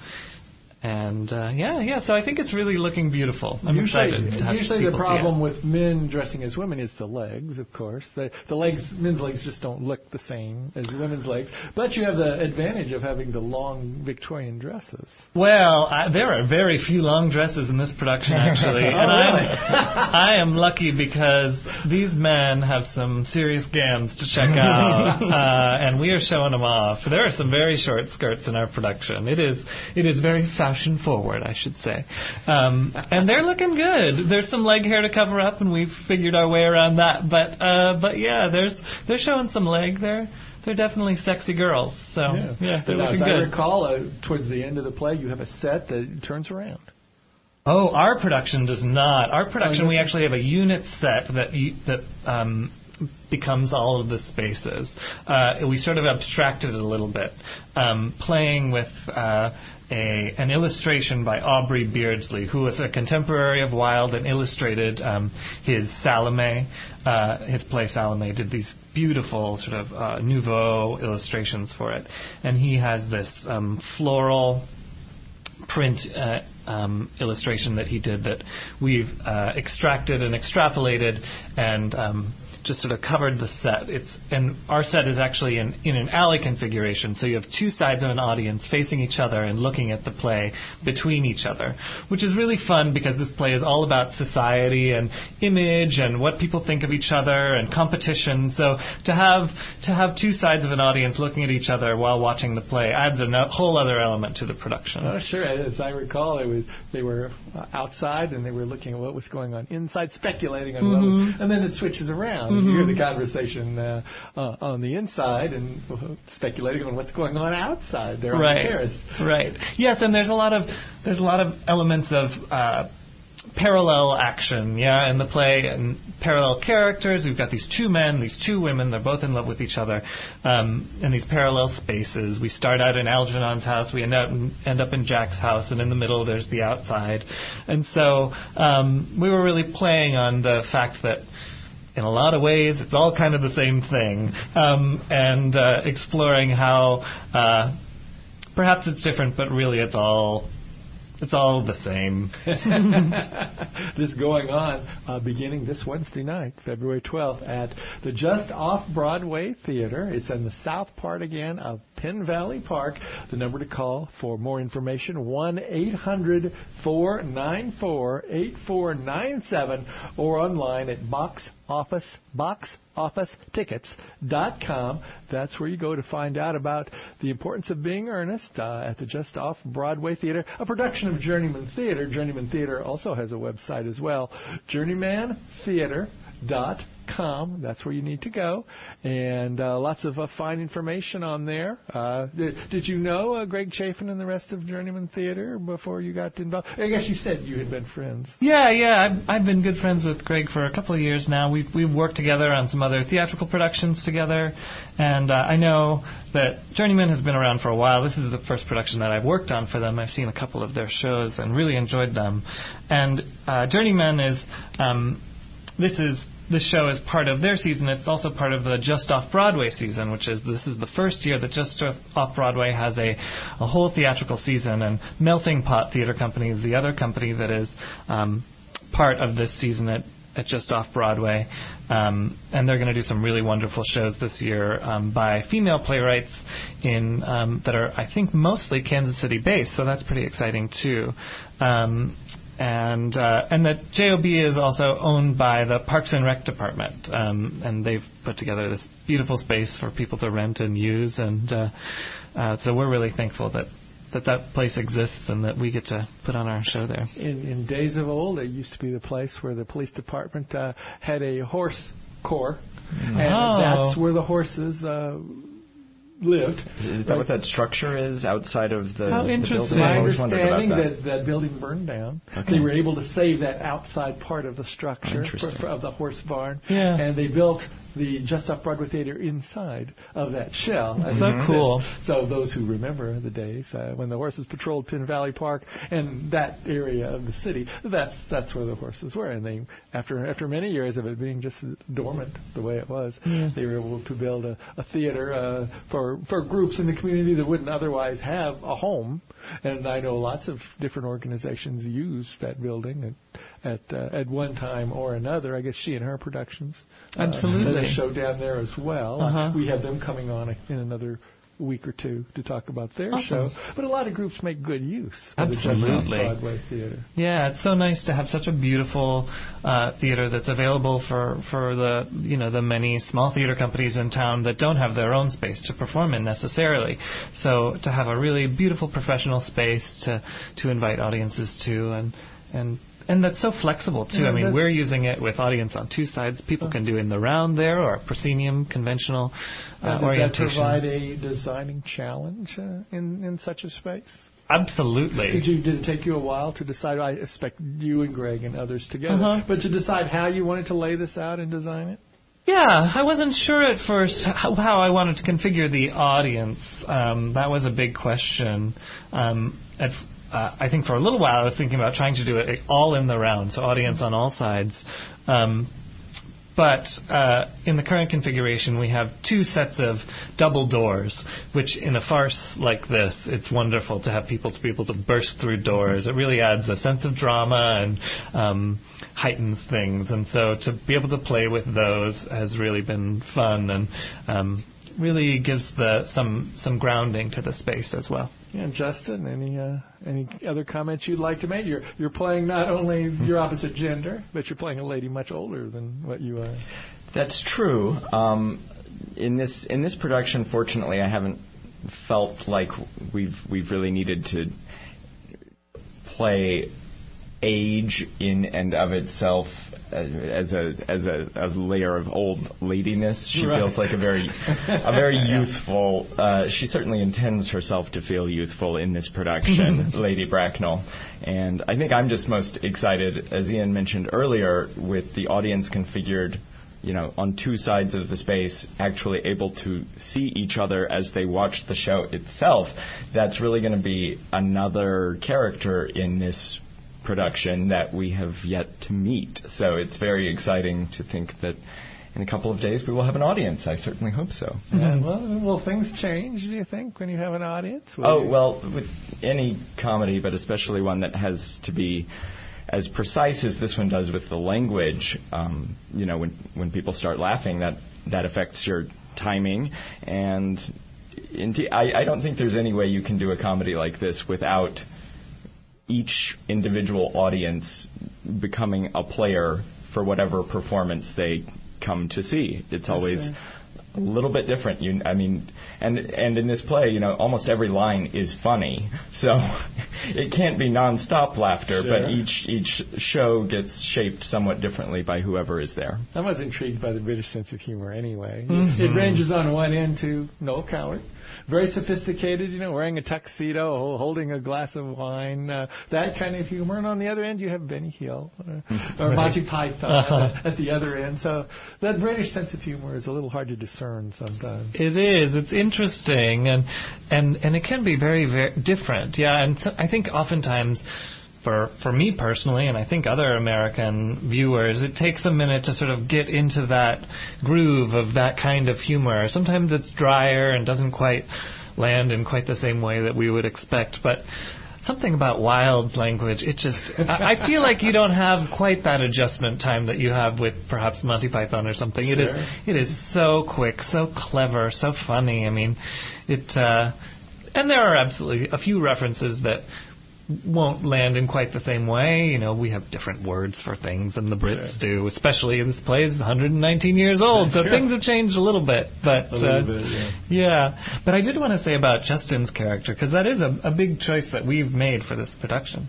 And, uh, yeah, yeah, so I think it's really looking beautiful. I'm usually, excited to have Usually the problem yeah. with men dressing as women is the legs, of course. The, the legs, men's legs just don't look the same as women's legs. But you have the advantage of having the long Victorian dresses. Well, I, there are very few long dresses in this production, actually. oh, and really? I'm, I am lucky because these men have some serious gams to check out, uh, and we are showing them off. There are some very short skirts in our production. It is, it is very fast. Fashion forward, I should say. Um, and they're looking good. There's some leg hair to cover up, and we've figured our way around that. But uh, but yeah, there's they're showing some leg. They're they're definitely sexy girls. So yeah, yeah they're looking as good. I recall, uh, towards the end of the play, you have a set that turns around. Oh, our production does not. Our production, oh, we actually have a unit set that you, that. Um, becomes all of the spaces. Uh, we sort of abstracted it a little bit, um, playing with uh, a an illustration by Aubrey Beardsley, who was a contemporary of Wilde and illustrated um, his Salome, uh, his play Salome, did these beautiful sort of uh, nouveau illustrations for it. And he has this um, floral print uh, um, illustration that he did that we've uh, extracted and extrapolated and um, just sort of covered the set. It's and our set is actually in, in an alley configuration, so you have two sides of an audience facing each other and looking at the play between each other, which is really fun because this play is all about society and image and what people think of each other and competition. So to have to have two sides of an audience looking at each other while watching the play adds a no, whole other element to the production. Oh, sure. As I recall, it was they were outside and they were looking at what was going on inside, speculating on mm-hmm. what was, and then it switches around. Mm-hmm. You hear the conversation uh, uh, on the inside and uh, speculating on what's going on outside there on right. the terrace. Right. Yes, and there's a lot of there's a lot of elements of uh, parallel action, yeah, in the play, and parallel characters. We've got these two men, these two women. They're both in love with each other, um, in these parallel spaces. We start out in Algernon's house. We end up in, end up in Jack's house, and in the middle there's the outside. And so um, we were really playing on the fact that in a lot of ways it's all kind of the same thing, um, and uh, exploring how uh, perhaps it's different, but really it's all It's all the same. This going on uh, beginning this Wednesday night, February twelfth, at the Just Off Broadway Theater. It's in the south part again of Penn Valley Park. The number to call for more information, one eight hundred four nine four eight four nine seven, or online at box office box office tickets dot com. That's where you go to find out about the importance of being earnest uh, at the Just Off Broadway Theater, a production of Journeyman Theater. Journeyman Theater also has a website as well, journeyman theater dot com. That's where you need to go, and uh, lots of uh, fine information on there. Uh, did, did you know uh, Greg Chafin and the rest of Journeyman Theater before you got involved? I guess you said you had been friends. Yeah, yeah, I've, I've been good friends with Greg for a couple of years now. We've we've worked together on some other theatrical productions together, and uh, I know that Journeyman has been around for a while. This is the first production that I've worked on for them. I've seen a couple of their shows and really enjoyed them. And uh, Journeyman is um, this is. This show is part of their season. It's also part of the Just Off Broadway season, which is this is the first year that Just Off Broadway has a, a whole theatrical season. And Melting Pot Theater Company is the other company that is um, part of this season at, at Just Off Broadway. Um, and they're going to do some really wonderful shows this year um, by female playwrights in um, that are, I think, mostly Kansas City based. So that's pretty exciting too. Um, And uh, and that J O B is also owned by the Parks and Rec Department, um, and they've put together this beautiful space for people to rent and use, and uh, uh, so we're really thankful that, that that place exists and that we get to put on our show there. In, in days of old, it used to be the place where the police department uh, had a horse corps, and oh. that's where the horses Uh, lived. Is that right. what that structure is outside of the, How the interesting. building? My I always wondered about understanding that. that that building burned down. Okay. They were able to save that outside part of the structure for, for, of the horse barn. Yeah. And they built the Just Off Broadway Theater inside of that shell. That's so cool. So those who remember the days uh, when the horses patrolled Penn Valley Park and that area of the city, that's that's where the horses were. And they, after after many years of it being just dormant the way it was, yeah. they were able to build a, a theater uh, for for groups in the community that wouldn't otherwise have a home. And I know lots of different organizations use that building at at, uh, at one time or another. I guess She and Her Productions. Absolutely. Uh, a show down there as well. Uh-huh. Uh, we have them coming on in another week or two to talk about their awesome. show. But a lot of groups make good use of Absolutely. the Just Off Broadway Theater. Yeah, it's so nice to have such a beautiful uh, theater that's available for, for the you know the many small theater companies in town that don't have their own space to perform in necessarily. So to have a really beautiful professional space to to invite audiences to, and and and that's so flexible too. Yeah, I mean, we're using it with audience on two sides. People uh, can do in the round there or proscenium conventional uh, does orientation. Does that provide a designing challenge uh, in in such a space? Absolutely. Did you did it take you a while to decide? I expect you and Greg and others together, uh-huh. but to decide how you wanted to lay this out and design it. Yeah, I wasn't sure at first how, how I wanted to configure the audience. Um, that was a big question. Um, at Uh, I think for a little while I was thinking about trying to do it all in the round, so audience on all sides. Um, but uh, in the current configuration, we have two sets of double doors, which in a farce like this, it's wonderful to have people to be able to burst through doors. It really adds a sense of drama and um, heightens things. And so to be able to play with those has really been fun and um, really gives the some some grounding to the space as well. Yeah, Justin, any uh, any other comments you'd like to make? You're you're playing not only your opposite gender, but you're playing a lady much older than what you are. That's true. Um, in this in this production, fortunately, I haven't felt like we've we've really needed to play age in and of itself as a as a, a layer of old ladiness. She right. feels like a very a very youthful. Uh, she certainly intends herself to feel youthful in this production, Lady Bracknell. And I think I'm just most excited, as Ian mentioned earlier, with the audience configured, you know, on two sides of the space, actually able to see each other as they watch the show itself. That's really going to be another character in this production that we have yet to meet. So it's very exciting to think that in a couple of days we will have an audience. I certainly hope so. Yeah, well, will things change, do you think, when you have an audience? Will oh, you... well, with any comedy, but especially one that has to be as precise as this one does with the language, um, you know, when when people start laughing, that, that affects your timing. And indeed, I, I don't think there's any way you can do a comedy like this without each individual audience becoming a player for whatever performance they come to see. It's always a little bit different. You, I mean, and and in this play, you know, almost every line is funny, so it can't be nonstop laughter. Sure. But each each show gets shaped somewhat differently by whoever is there. I was intrigued by the British sense of humor. Anyway, Mm-hmm. it ranges on one end to Noel Coward, very sophisticated, you know, wearing a tuxedo, holding a glass of wine, uh, that kind of humor. And on the other end, you have Benny Hill uh, or Monty Python Uh-huh. at the other end. So that British sense of humor is a little hard to discern sometimes. It is. It's interesting, and and and it can be very, very different. Yeah, and so I think oftentimes, for for me personally, and I think other American viewers, it takes a minute to sort of get into that groove of that kind of humor. Sometimes it's drier and doesn't quite land in quite the same way that we would expect, but something about Wilde's language, it just, I, I feel like you don't have quite that adjustment time that you have with perhaps Monty Python or something. Sure. It is, it is so quick, so clever, so funny. I mean, it, uh, and there are absolutely a few references that won't land in quite the same way. You know, we have different words for things than the Brits Sure. do, especially this play is one hundred nineteen years old, so Sure. things have changed a little bit. But A little uh, bit, yeah. yeah. But I did want to say about Justin's character, because that is a, a big choice that we've made for this production.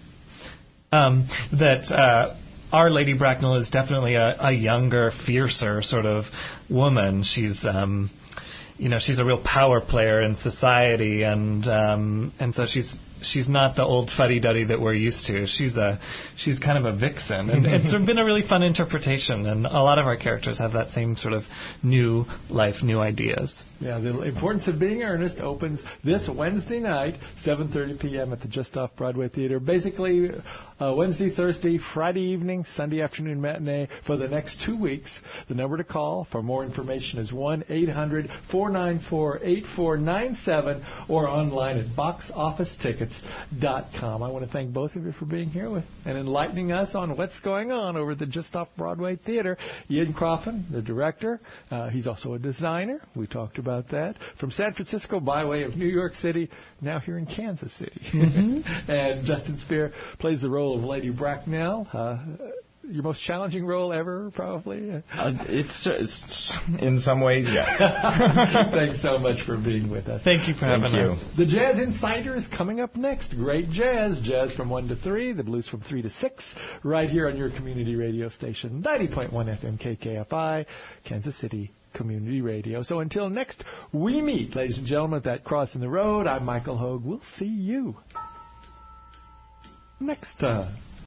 Um, that uh, our Lady Bracknell is definitely a, a younger, fiercer sort of woman. She's um, you know, she's a real power player in society, and um, and so she's she's not the old fuddy-duddy that we're used to. She's a she's kind of a vixen, and it's been a really fun interpretation. And a lot of our characters have that same sort of new life, new ideas. Yeah, the importance of being earnest opens this Wednesday night, seven thirty p.m. at the Just Off Broadway Theater. Basically, uh, Wednesday, Thursday, Friday evening, Sunday afternoon matinee for the next two weeks. The number to call for more information is one eight hundred four nine four eight four nine seven or online at box office tickets dot com. I want to thank both of you for being here with and enlightening us on what's going on over at the Just Off Broadway Theater. Ian Coffin, the director, uh, he's also a designer. We talked about that. From San Francisco by way of New York City, now here in Kansas City. Mm-hmm. And Justin Spear plays the role of Lady Bracknell. Uh, your most challenging role ever, probably? Uh, it's, it's in some ways, yes. Thanks so much for being with us. Thank you for Thank having you. us. The Jazz Insider is coming up next. Great jazz. Jazz from one to three, the blues from three to six, right here on your community radio station, ninety point one F M K K F I, Kansas City Community Radio. So until next we meet, ladies and gentlemen, at that cross in the road, I'm Michael Hogue. We'll see you next time.